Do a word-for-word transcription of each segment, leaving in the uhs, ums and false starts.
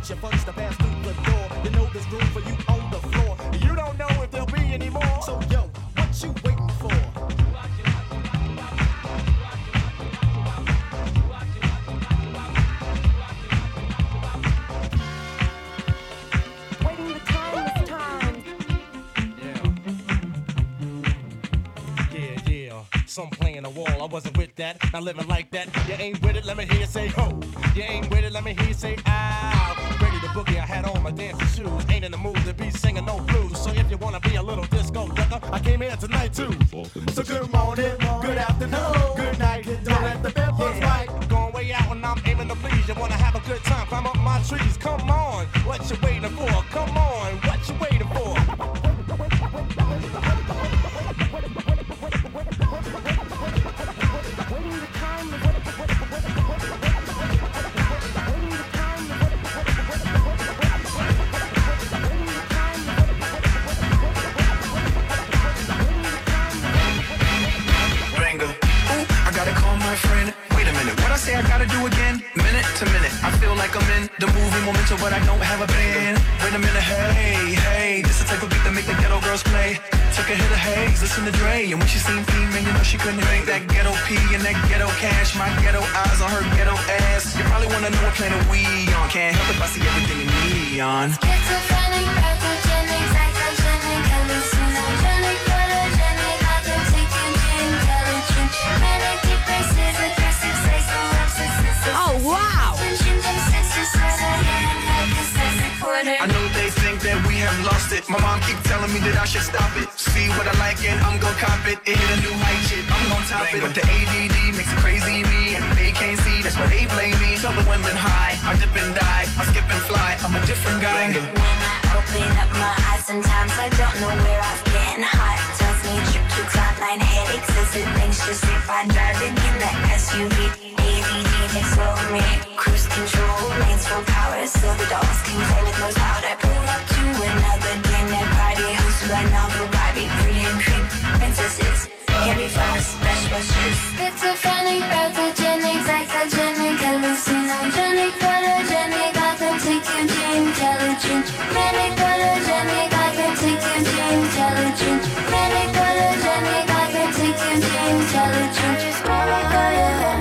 get your funds to pass through the door. You know there's room for you on the floor. You don't know if there'll be any more. So yo, what you waiting for? Some playing the wall, I wasn't with that, not living like that. You ain't with it, let me hear you say ho. You ain't with it, let me hear you say ow. Ready to boogie, I had on my dancing shoes. Ain't in the mood to be singing no blues. So if you wanna be a little disco ducker, I came here tonight too. So good morning, good afternoon, good night. Don't let the bed bugs bite. Going way out when I'm aiming to please. You wanna have a good time, climb up my trees. Come on, what you waiting for? Come on, what you waiting for? I gotta do again, minute to minute. I feel like I'm in the movie momentum, but I don't have a plan. Wait a minute, hey, hey, this the type of beat that make the ghetto girls play. Took a hit of haze, listen to Dre, and when she seen P, man, you know she couldn't make that ghetto P and that ghetto cash. My ghetto eyes on her ghetto ass. You probably wanna know what planet we on. Can't help if I see everything in neon. Schizophrenic, pathogenic, psychogenic, hallucinogenic, photogenic, authentic, intelligent, manic, depressive, aggressive, sexual. Oh, wow! I know they think that we have lost it. My mom keep telling me that I should stop it. See what I like and I'm gon' cop it. It hit a new height, shit, I'm gon' top it. But the A D D makes it crazy me, and they can't see, that's why they blame me. Tell the women high, I dip and die, I skip and fly, I'm a different guy. When I open up my eyes, sometimes I don't know where I've been. Heart tells me trip to frontline headaches as it anxious if I driving in that S U V. A D D takes over me, cruise control, lanes full power, so the dogs can play with no powder. Pull up to another dinner party, hosted by novel Barbie, pretty and cream princesses. Candy flowers, special shoes. Schizophrenic, pathogenic, psychogenic, hallucinogenic, photogenic, authentic, intelligent, manic, photogenic, authentic, intelligent, manic, photogenic, authentic, intelligent. Just wanna go, yeah.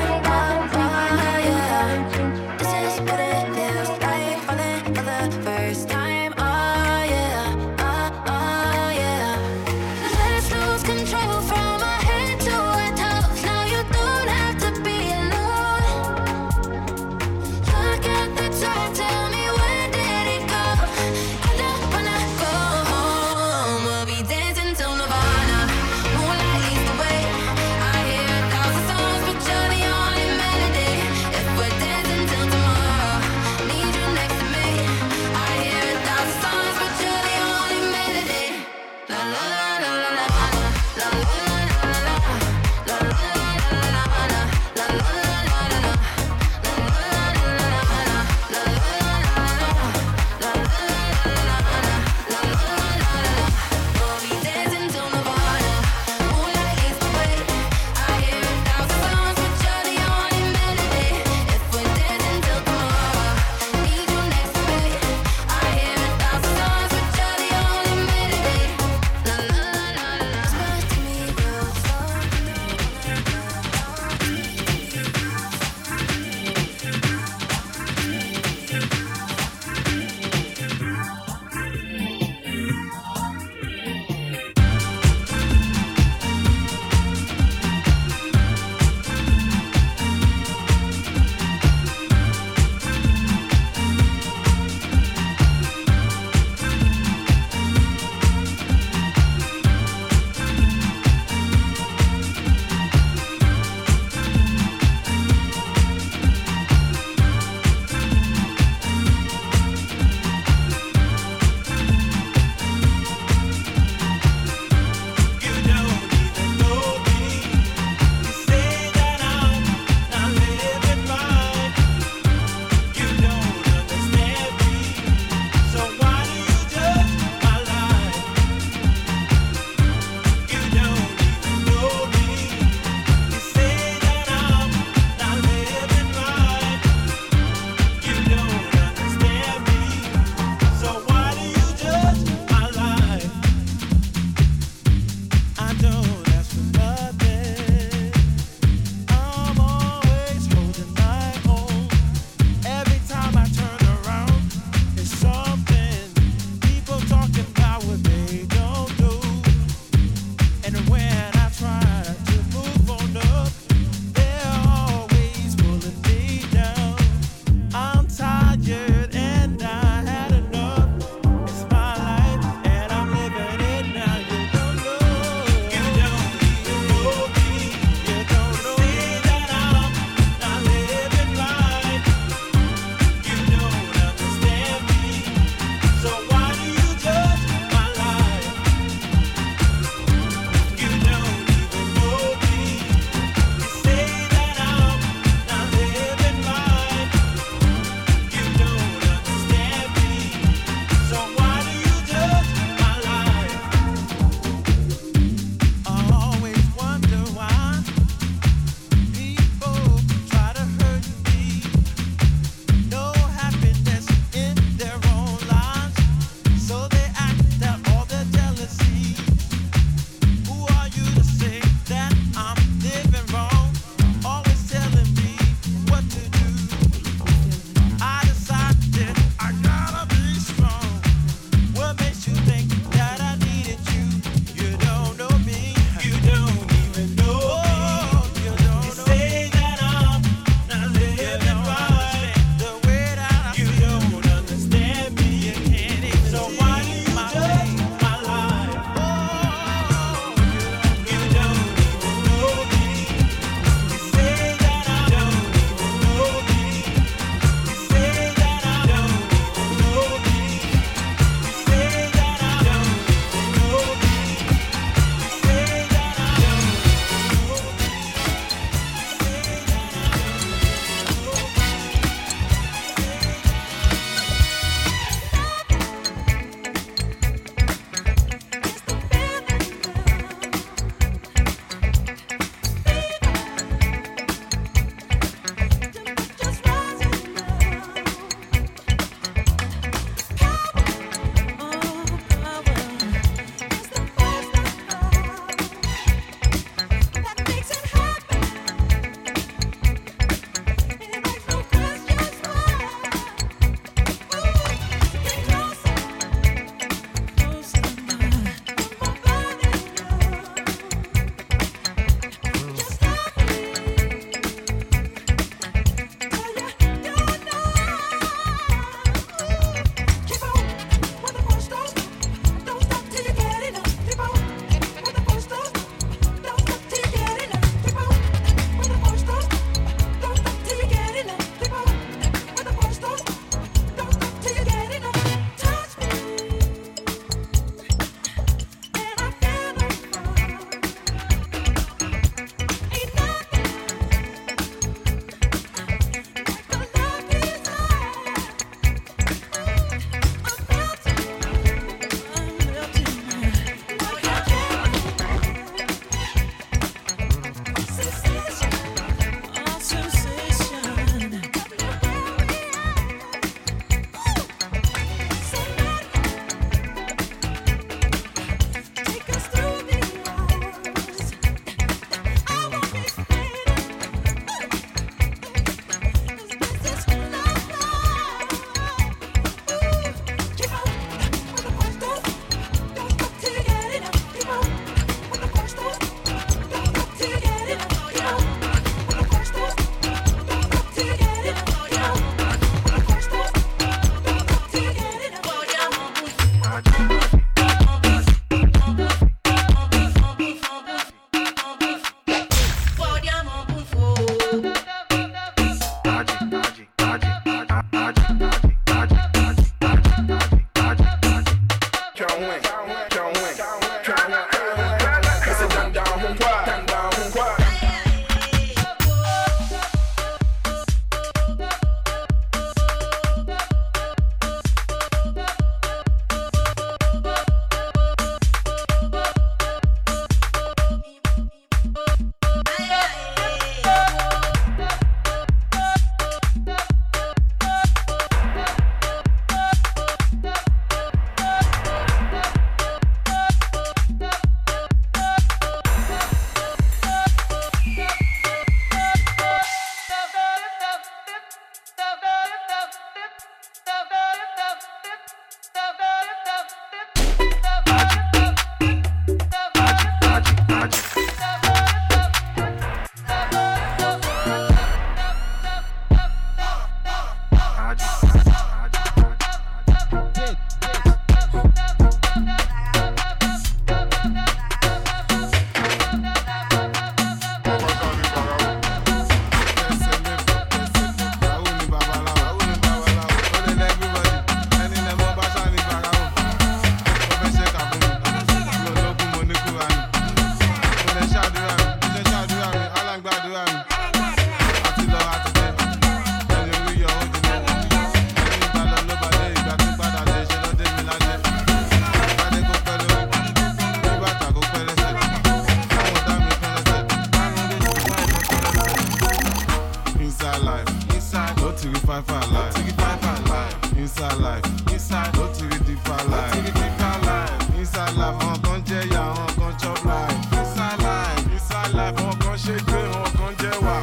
inside life, inside, go to the deeper life, go to the deeper life. Inside life, on gon' jẹ ya, on gon' chop life. Inside life, inside life, on gon' shake gbé, on gon' jẹ wa.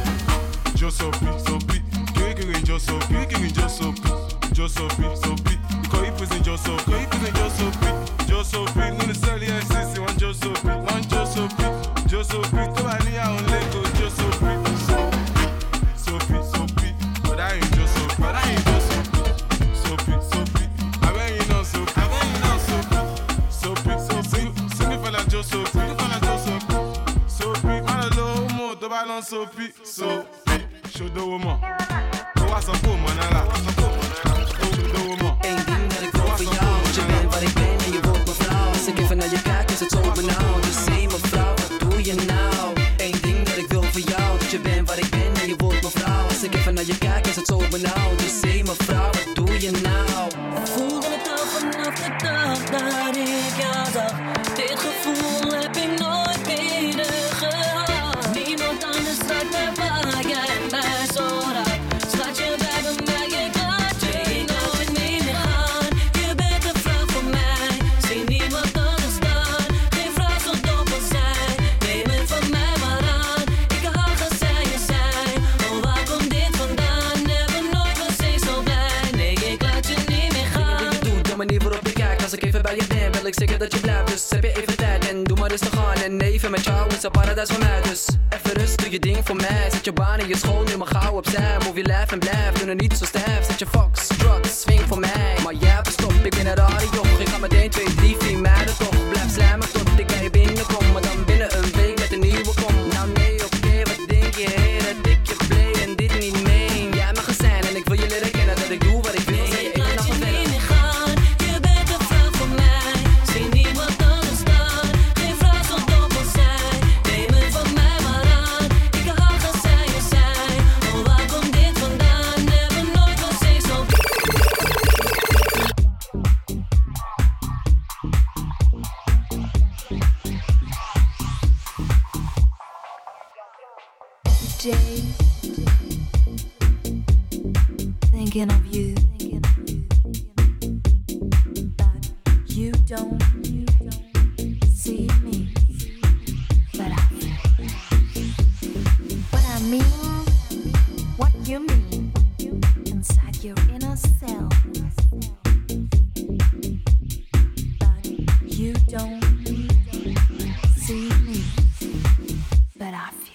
Jo sopi, sopi, kirikiri jo sopi, kirikiri jo sopi, jo sopi, sopi. Ikọ̀ ìpèsè jo sopi, ikọ̀ ìpèsè jo sopi, jo sopi. Nínú sẹ́ẹ̀lì F C C, wọ́n jo sopi, wọ́n jo sopi, jo sopi. Tó bá níyàwó lẹ́kọ̀ọ́ jo sopi, sopi, sopi, sopi. Bọ̀dá yìí jo sopi, bọ̀dá yìí jo sopi, sopi, sopi. Abẹ́yìn náà sopi, abẹ́yìn náà sopi, sopi, sopi. Sínú fẹ́lá jo sopi, sínú fẹ́lá jo sopi, sopi. Má lọ lówó mọ́ tó bá lọ sopi, sopi. Ṣòdòwò mọ̀, kó wá sọ fún òmò náírà, kó wá sọ fún òmò náírà. Ṣòdòwò mọ̀, Eén ding dat ik wil voor jou, want je bent wat ik ben en je wordt mijn vrouw. Als ik even naar je kijk is het zo benauwd, dus zie mevrouw, wat doe je nou? Eén ding dat ik wil voor jou, dat je bent wat ik ben en je wordt mijn vrouw. Als ik even naar je kijk is het zo benauwd, dus zie mevrouw, wat doe je nou? Voelde het al vanaf de dag dat ik jou zag. Dit gevoel heb ik nooit eerder gehad. Niemand anders raakt mij waar jij mij zo raakt. Schat je bij bij mij, ik laat je nooit meer gaan. Je bent een vrouw voor mij, zie niemand anders staan. Geen vrouw zo dom als zij, neem het van mij maar aan. Ik hou van zij en zij, oh waar komt dit vandaan? Never nooit was ik zo blij, nee ik laat je niet meer gaan. Wat je doet, de manier waarop je kijkt, als ik even bij je ben, wil ik zeker dat je blijft. Dus heb je even tijd en doe maar rustig aan. En even met jou is een paradijs voor mij. Dus even rust, doe je ding voor mij. Zet je baan in je school, nu maar gauw opzij. Move je lijf en blijf, doe het niet zo stijf. Zet je fox, drugs, swing voor mij. Maar jij hebt stop, ik ben een rare joch. Ik ga meteen twee, drie, vier meiden toch. Blijf slijmen tot ik bij je binnenkom. Maar dan binnen een week met een nieuwe kom. Nou nee, oké, okay, wat denk je? Hey, dat ik je play en dit niet meen. Jij mag er zijn en ik wil je leren kennen. Dat ik doe wat ik wil, zeg je één nacht verder. Je bent een vrouw voor mij, zie niemand anders staan. Geen vrouw zo dom als zij, neem het van mij maar aan. Ik hou van zij en zij, oh waar komt dit vandaan? Never nooit was ik zo. Jay, thinking of you, but you don't see me, but I feel. What I mean, what you mean, inside your inner self, but you don't see me, but I feel.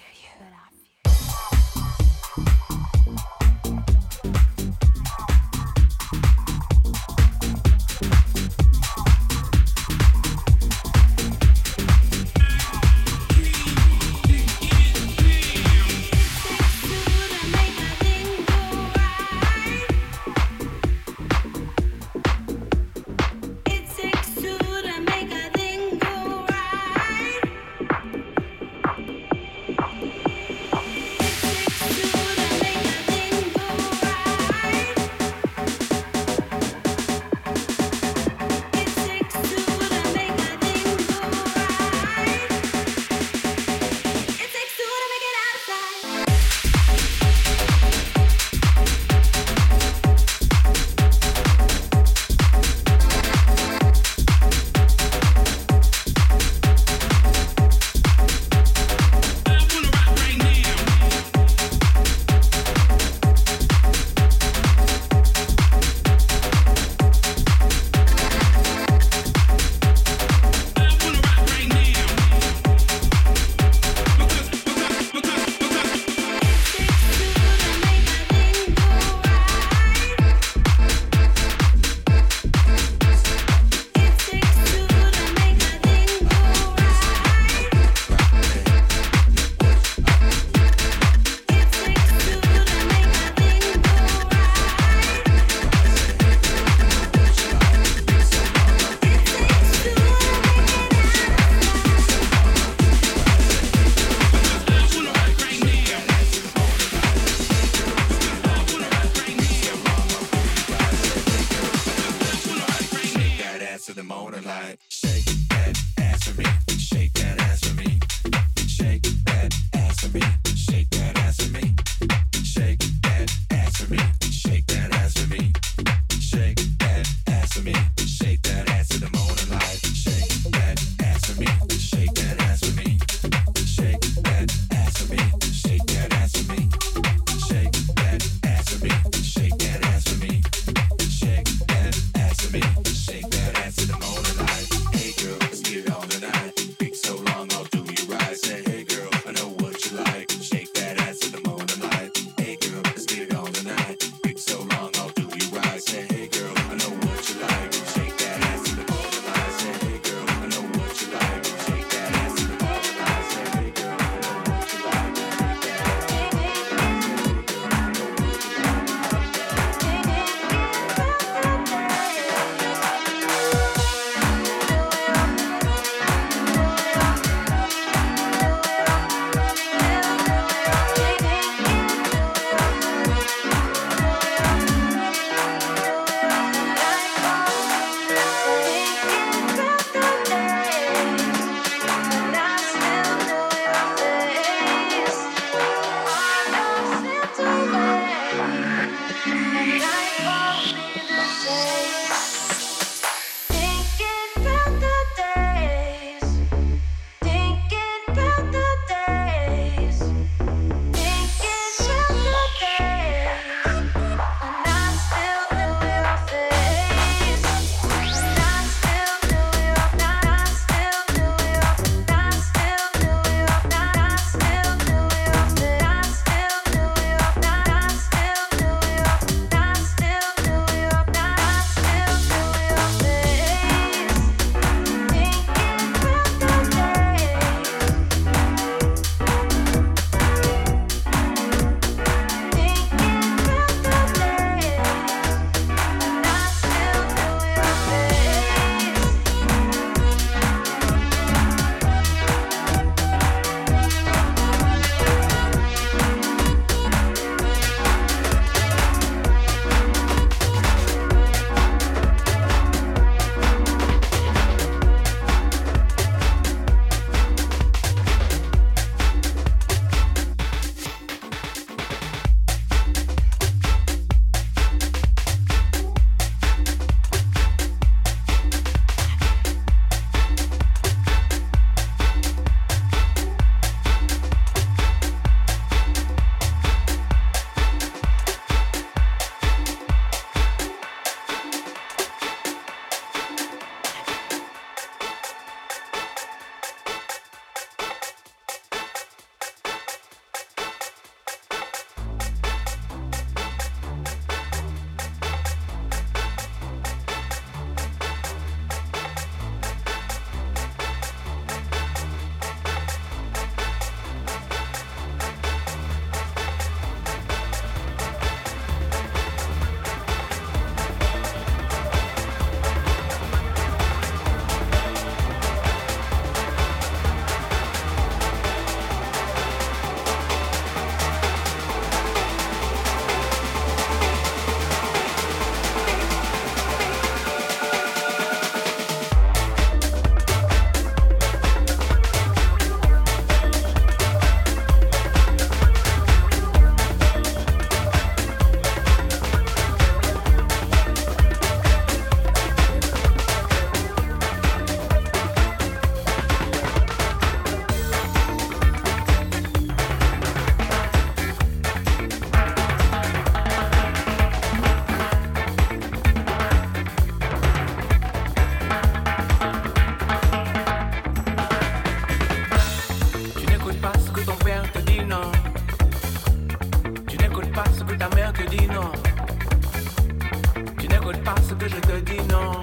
n'écoutes pas ce que je te dis, non.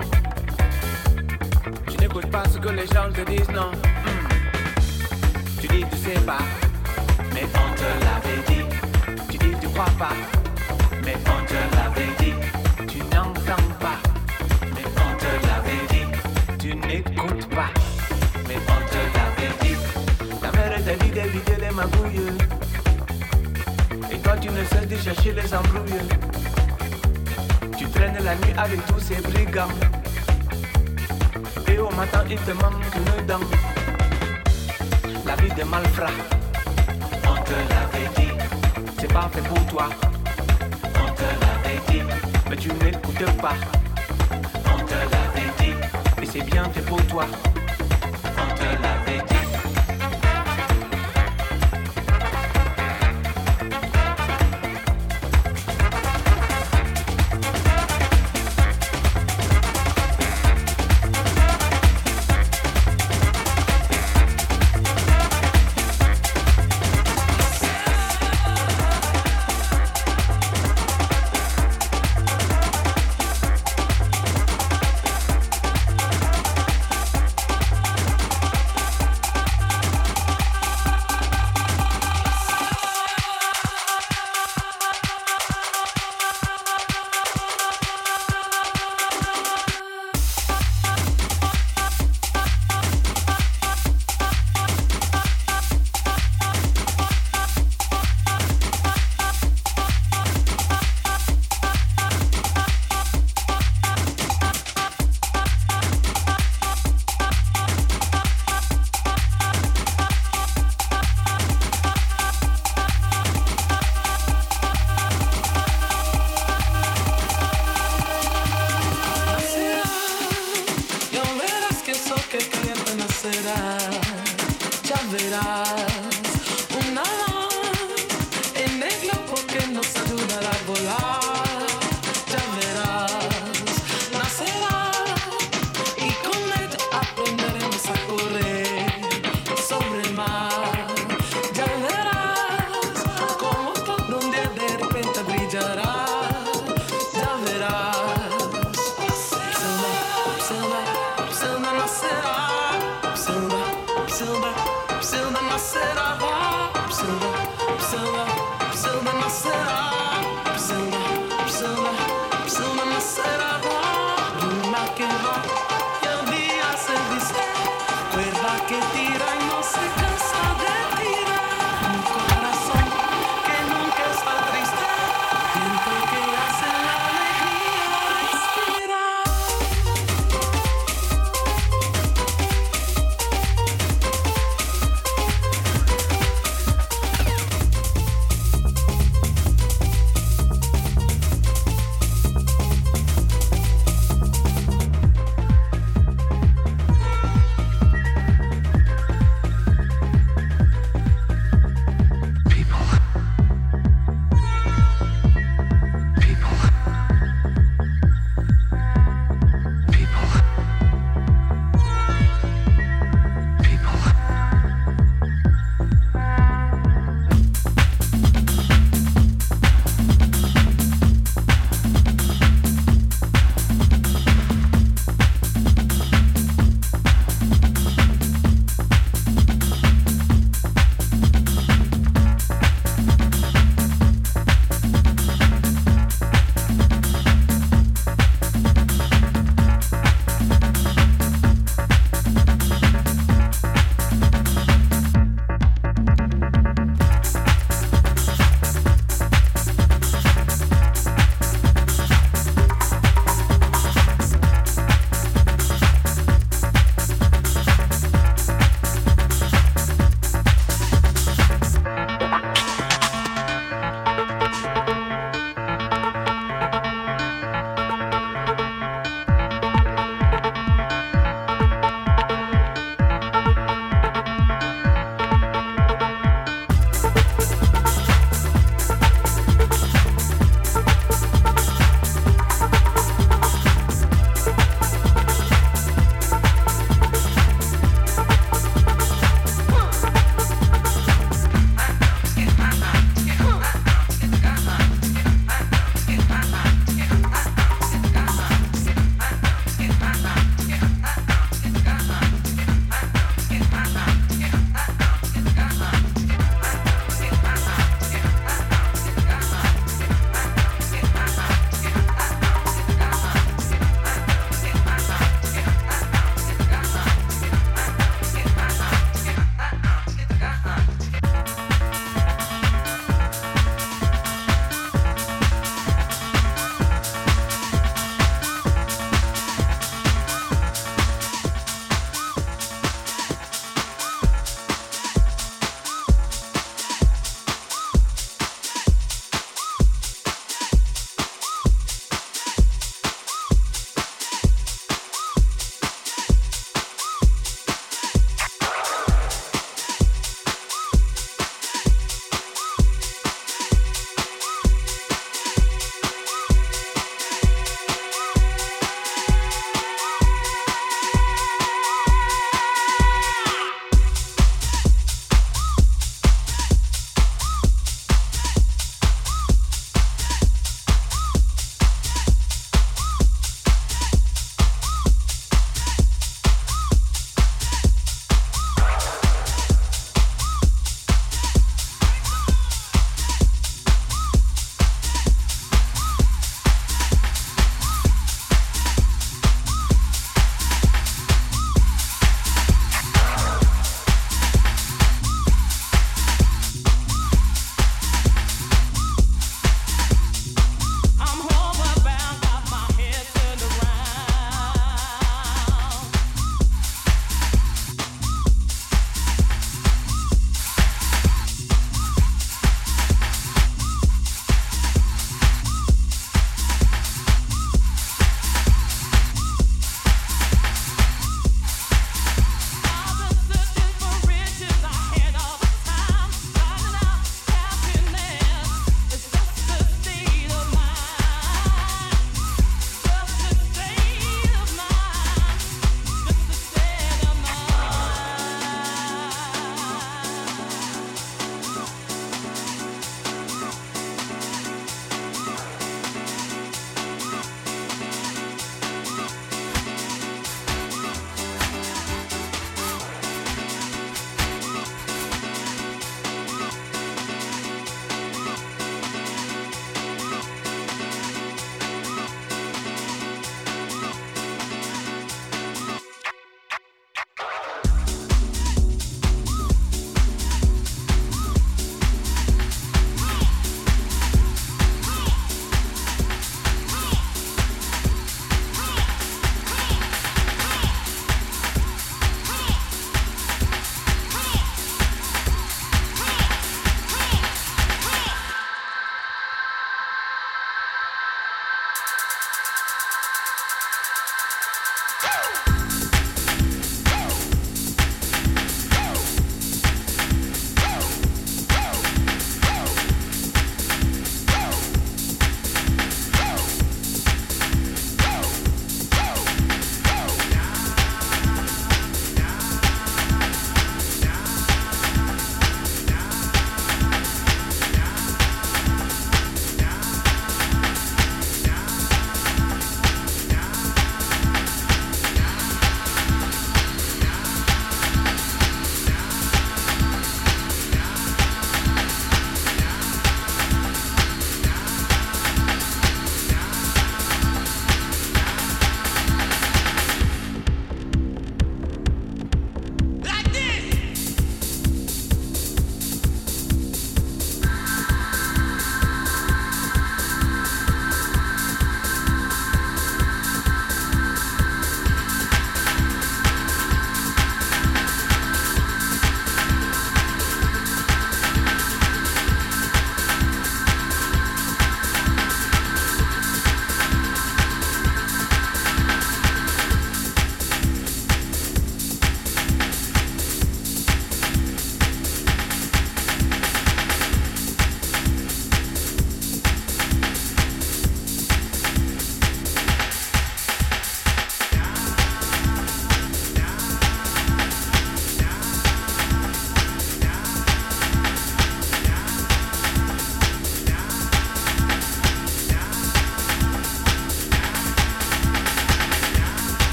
Tu n'écoutes pas ce que les gens te disent, non. Mm. Tu dis tu sais pas, mais on te l'avait dit. Tu dis tu crois pas, mais on te l'avait dit. Tu n'entends pas, mais on te l'avait dit. Tu n'écoutes pas, mais on te l'avait dit. Ta mère t'a dit d'éviter les magouilles, et toi tu ne cesses de chercher les embrouilles. Tu traînes la nuit avec tous ces brigands, et au matin il te manque une dent. La vie des malfrats, on te l'avait dit. C'est pas fait pour toi, on te l'avait dit. Mais tu n'écoutes pas, on te l'avait dit. Et c'est bien fait pour toi, on te l'avait dit.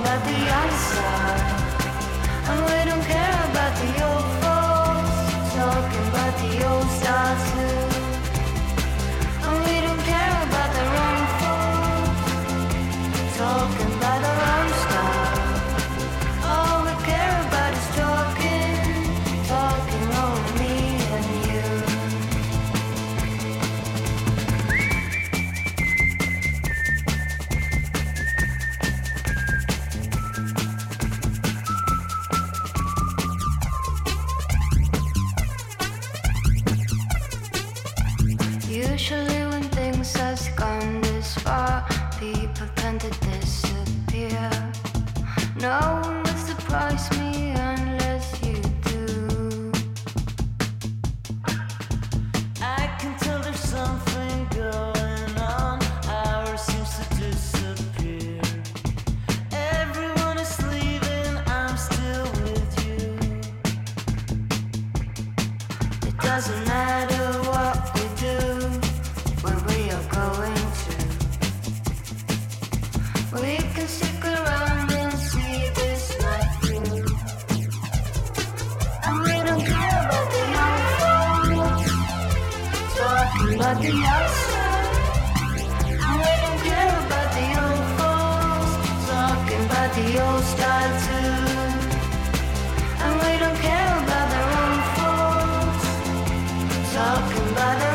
about the outside. And we don't care about the old folks. Talking about the old style too. And we don't care about the wrong folks. Talking about our own style. All we care about is talking. Talking on me and you. Usually when things have gone this far, people tend to disappear. No one will surprise me unless you do. I can tell there's something going on. Ours seems to disappear. Everyone is leaving, I'm still with you. It doesn't matter what we do, where we are going to. We can stick around and see this night through. And we don't care about the young folks. Talking about the outside. And we don't care about the young folks. Talking about the old style too. And we don't care about the wrong folks. Talking about the